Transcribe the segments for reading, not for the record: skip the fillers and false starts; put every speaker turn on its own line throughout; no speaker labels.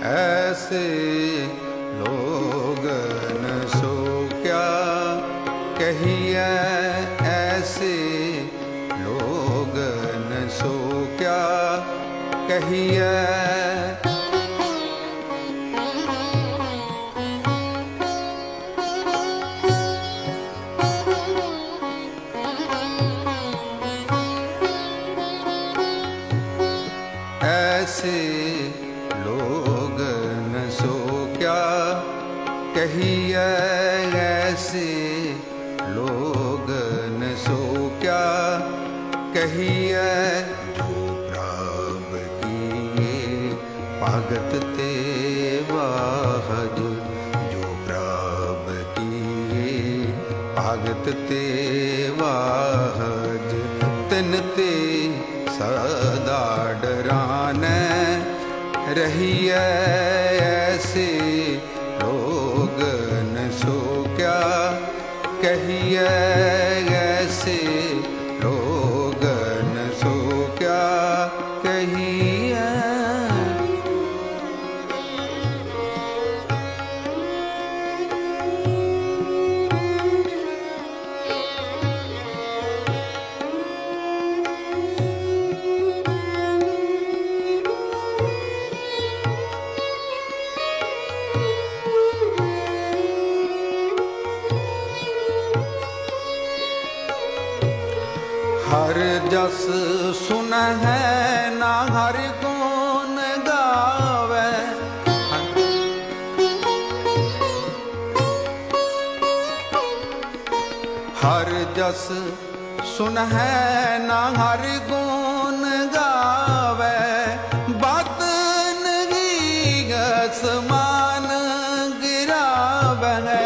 ऐसे लोगन सो क्या कहिए, ऐसे लोगन सो क्या कहिए। ऐसे लोगन सो क्या कहिए, ऐसे लोगन सो क्या कहिए। जो प्रभ किए भगत ते वाहज, जो प्रभ किए भगत ते वाहज। तिन ते सदा डराने रहिए, ऐसे लोगन सो क्या कहिए। ऐसे लोगन सो क्या कहिए। हर जस सुन है ना हर गुण गावे। हर जस सुन है ना हर गुण गावे। बात नहीं आसमान गिरावे।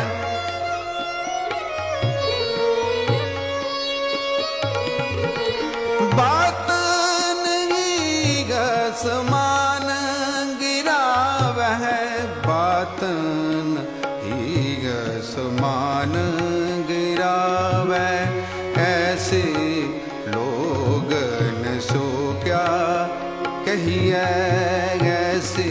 बात नहीं आसमान गिरावे। बात नहीं आसमान गिरावे। ऐसे लोगन सो क्या कहिए, ऐसे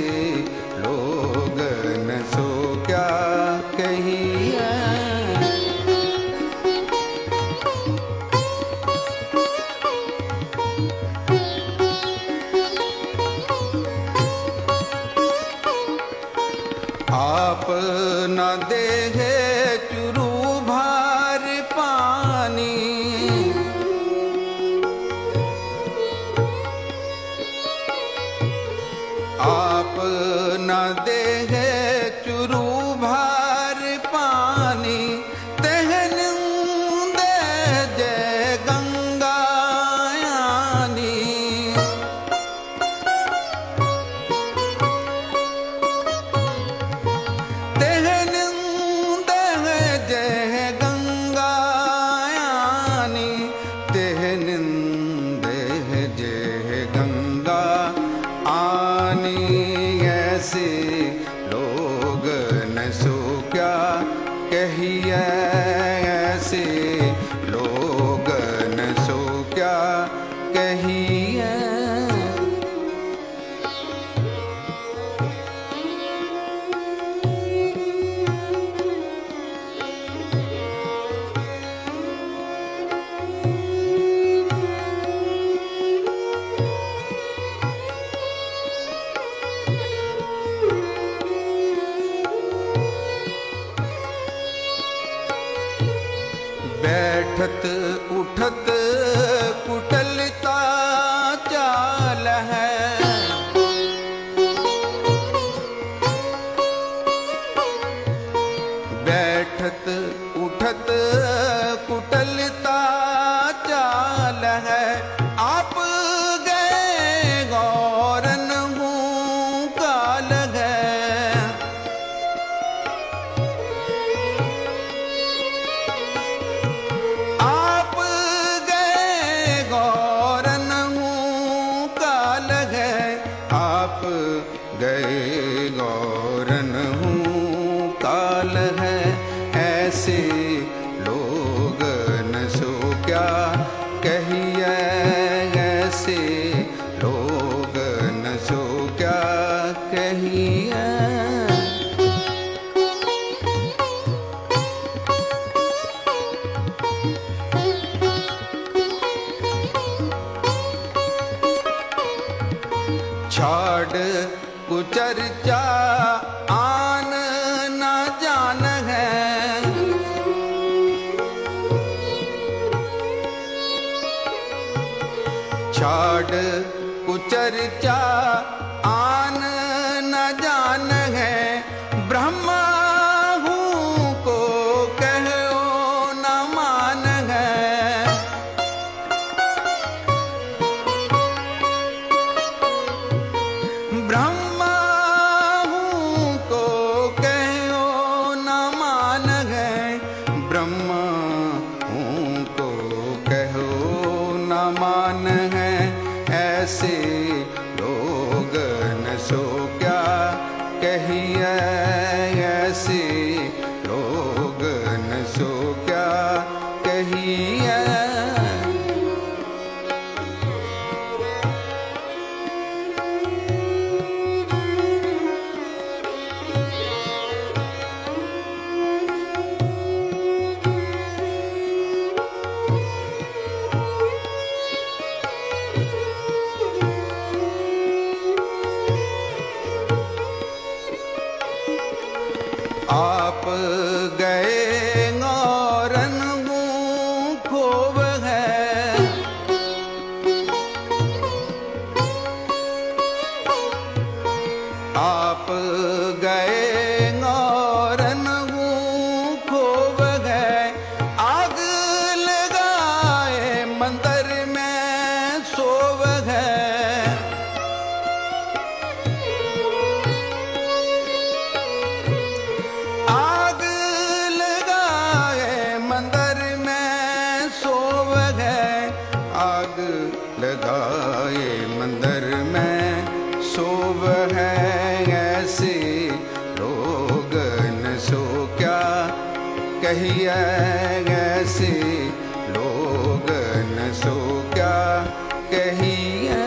लोगन सो क्या कहिए। आप न देहे चुरू भार पानी। आप न देहे चुरू भार पानी। तेहन दे जय गंगा यानी। ऐसे लोगन सो क्या कहिए, ऐसे लोगन सो क्या कहिए। बैठत उठत कुटलता चाल है। बैठत उठत कुटलता चाल है। आप गए गौरन हूँ काल है। आप गए गौरन हूँ काल है। ऐसे लोगन सो क्या कहिए, ऐसे लोगन सो क्या कहिए। छाड़ कुचर्चा आन न जान है। छाड़ कुचर्चा आन न जान है। ब्रह्मा हूँ को कहो न मान है। ब्रह्मा हूँ को कहो न मान है। ब्रह्मा हूँ को कहो न मान है। ऐसे लोग न सो क्या कहिए। ऐसे लोग न सो क्या कहिए। आप गए ngौरन हूँ खोव है। आप गए ngौरन हूँ खोव है। आग लगाए मंदिर में सोव है। आग लगाए मंदिर में सोव है। आग लगाए मंदिर में सोव है। ऐसे लोग न सो क्या कहिए। ऐसे लोग न सो क्या कहिए।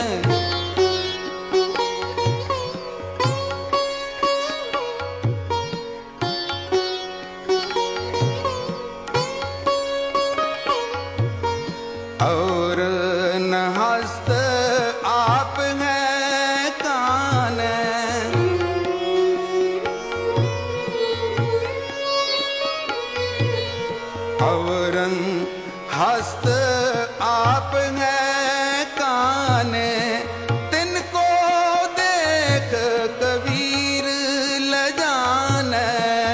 और न हस्त आप हैं कान। और हस्त आप हैं कान। तिनको देख कबीर ल जाने।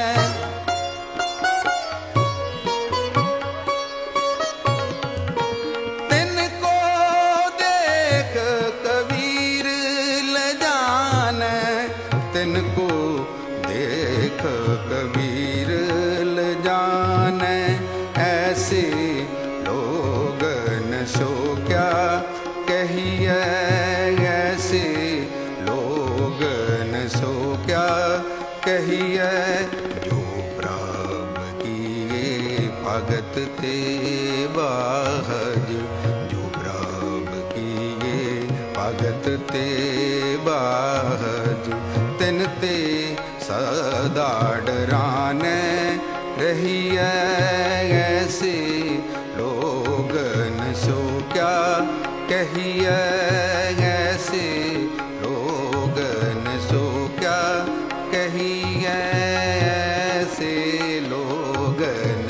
तिनको देख कबीर ल जाने। तिनको देख कबीर ल जाने। ऐसे लोग न सो क्या कहिए। ऐसे लोग न सो क्या कहिए। जो प्राप किए भगत ते बाहज। जो प्राप किए भगत ते बाहज। तिन ते सदा डराने रहिए। ऐसे लोग न सो क्या कहिए। ऐसे लोग न सो क्या कहिए। ऐसे लोग न